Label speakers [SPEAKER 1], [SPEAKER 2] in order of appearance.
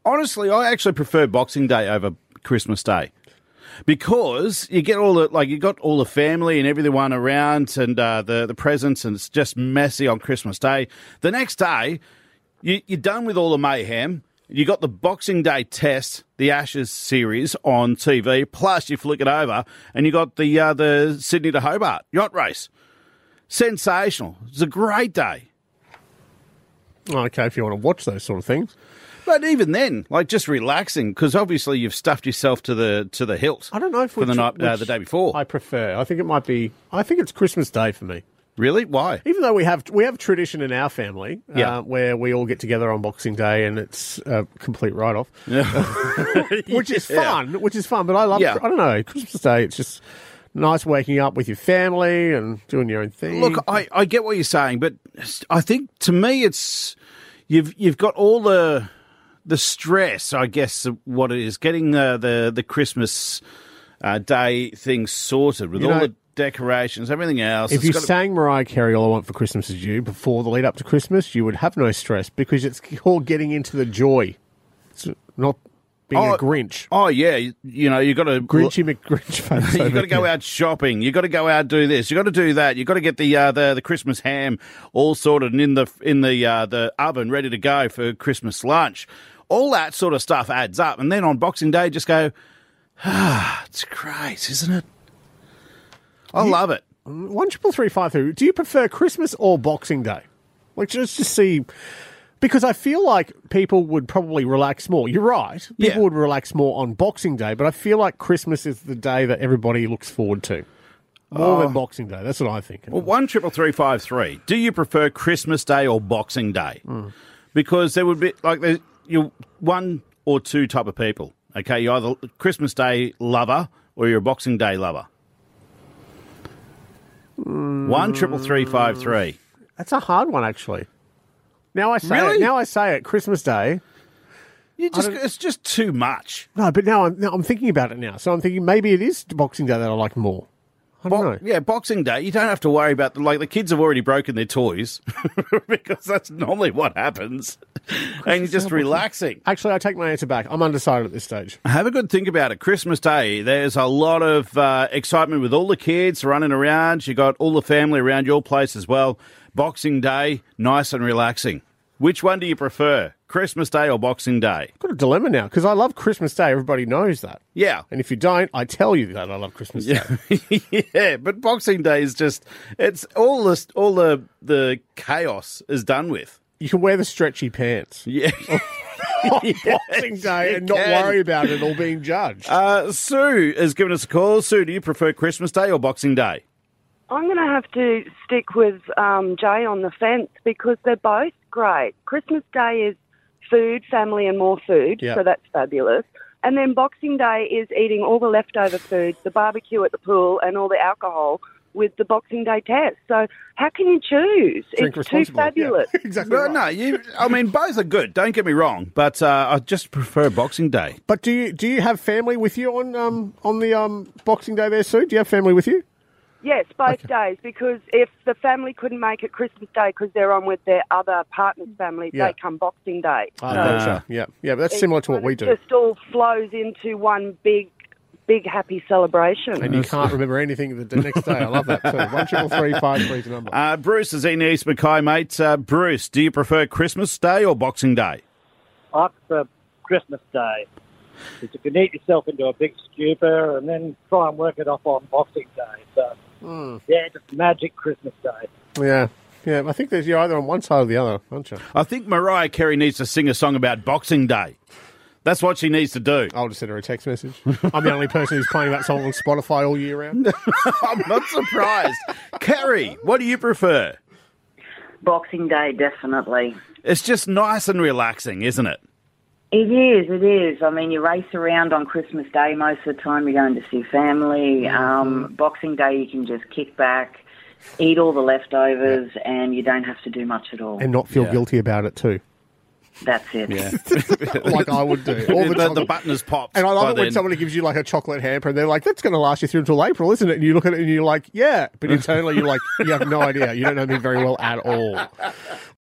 [SPEAKER 1] Honestly, I actually prefer Boxing Day over Christmas Day. Because you get you got all the family and everyone around and the presents, and it's just messy on Christmas Day. The next day, you're done with all the mayhem. You got the Boxing Day test, the Ashes series on TV, plus you flick it over and you got the Sydney to Hobart yacht race. Sensational. It's a great day.
[SPEAKER 2] Okay, if you want to watch those sort of things.
[SPEAKER 1] But even then, just relaxing, because obviously you've stuffed yourself to the hilt.
[SPEAKER 2] I don't know if
[SPEAKER 1] for the day before.
[SPEAKER 2] I prefer. I think it might be. I think it's Christmas Day for me.
[SPEAKER 1] Really? Why?
[SPEAKER 2] Even though we have tradition in our family, where we all get together on Boxing Day and it's a complete write-off, which is fun. Which is fun. But I love. I don't know, Christmas Day. It's just nice waking up with your family and doing your own thing.
[SPEAKER 1] Look, I get what you're saying, but I think to me it's you've got all the stress, I guess, what it is, getting the Christmas Day thing sorted with all the decorations, everything else.
[SPEAKER 2] If you sang Mariah Carey, All I Want for Christmas Is You, before the lead up to Christmas, you would have no stress because it's all getting into the joy. It's not being a Grinch.
[SPEAKER 1] Oh, yeah. You got to...
[SPEAKER 2] Grinchy McGrinch face.
[SPEAKER 1] You got to go out shopping. You got to go out do this. You got to do that. You got to get the Christmas ham all sorted and in the oven ready to go for Christmas lunch. All that sort of stuff adds up. And then on Boxing Day, just go, it's great, isn't it? I love it.
[SPEAKER 2] 13353. Do you prefer Christmas or Boxing Day? Just to see, because I feel like people would probably relax more. You're right. People would relax more on Boxing Day, but I feel like Christmas is the day that everybody looks forward to. More than Boxing Day. That's what I think.
[SPEAKER 1] Well, 13353. Do you prefer Christmas Day or Boxing Day? Because there would be you're one or two type of people. Okay, you're either a Christmas Day lover or you're a Boxing Day lover. 13353.
[SPEAKER 2] That's a hard one, actually. Now I say it. Christmas Day.
[SPEAKER 1] It's just too much.
[SPEAKER 2] No, but now I'm thinking about it now. So I'm thinking maybe it is Boxing Day that I like more. I don't know.
[SPEAKER 1] Yeah, Boxing Day, you don't have to worry about the kids have already broken their toys because that's normally what happens. And you're just relaxing.
[SPEAKER 2] Actually, I take my answer back. I'm undecided at this stage.
[SPEAKER 1] Have a good think about it. Christmas Day, there's a lot of excitement with all the kids running around. You got all the family around your place as well. Boxing Day, nice and relaxing. Which one do you prefer, Christmas Day or Boxing Day?
[SPEAKER 2] I've got a dilemma now because I love Christmas Day. Everybody knows that.
[SPEAKER 1] Yeah.
[SPEAKER 2] And if you don't, I tell you that I love Christmas Day.
[SPEAKER 1] Yeah, but Boxing Day is just, it's all the chaos is done with.
[SPEAKER 2] You can wear the stretchy pants.
[SPEAKER 1] Yeah.
[SPEAKER 2] on Boxing Day and not worry about it all being judged.
[SPEAKER 1] Sue has given us a call. Sue, do you prefer Christmas Day or Boxing Day?
[SPEAKER 3] I'm going to have to stick with Jay on the fence because they're both great. Christmas Day is food, family and more food, so that's fabulous. And then Boxing Day is eating all the leftover food, the barbecue at the pool and all the alcohol with the Boxing Day test. So how can you choose?
[SPEAKER 2] Drink
[SPEAKER 3] it's too fabulous.
[SPEAKER 2] Yeah, exactly right.
[SPEAKER 1] No, both are good, don't get me wrong, but I just prefer Boxing Day.
[SPEAKER 2] But do you have family with you on the Boxing Day there, Sue? Do you have family with you?
[SPEAKER 3] Yes, both days, because if the family couldn't make it Christmas Day because they're on with their other partner's family, they come Boxing Day.
[SPEAKER 2] Gotcha. Yeah, but that's similar to what we do.
[SPEAKER 3] It just all flows into one big happy celebration.
[SPEAKER 2] And you can't remember anything the next day. I love that too. 13353 is the number.
[SPEAKER 1] Bruce is in East Mackay, mate. Bruce, do you prefer Christmas Day or Boxing Day?
[SPEAKER 4] I prefer Christmas Day. Because you can eat yourself into a big stupor and then try and work it off on Boxing Day. So, just magic Christmas Day.
[SPEAKER 2] Yeah, I think you're either on one side or the other, aren't you?
[SPEAKER 1] I think Mariah Carey needs to sing a song about Boxing Day. That's what she needs to do.
[SPEAKER 2] I'll just send her a text message. I'm the only person who's playing that song on Spotify all year round.
[SPEAKER 1] I'm not surprised. Kerry, what do you prefer?
[SPEAKER 5] Boxing Day, definitely.
[SPEAKER 1] It's just nice and relaxing, isn't it?
[SPEAKER 5] It is. I mean, you race around on Christmas Day most of the time. You're going to see family. Boxing Day, you can just kick back, eat all the leftovers, and you don't have to do much at all.
[SPEAKER 2] And not feel guilty about it too.
[SPEAKER 5] That's it.
[SPEAKER 2] Yeah. Like I would do. All
[SPEAKER 1] the button is popped.
[SPEAKER 2] And I love it when somebody gives you like a chocolate hamper and they're like, that's going to last you through until April, isn't it? And you look at it and you're like, yeah. But internally you're like, you have no idea. You don't know me very well at all.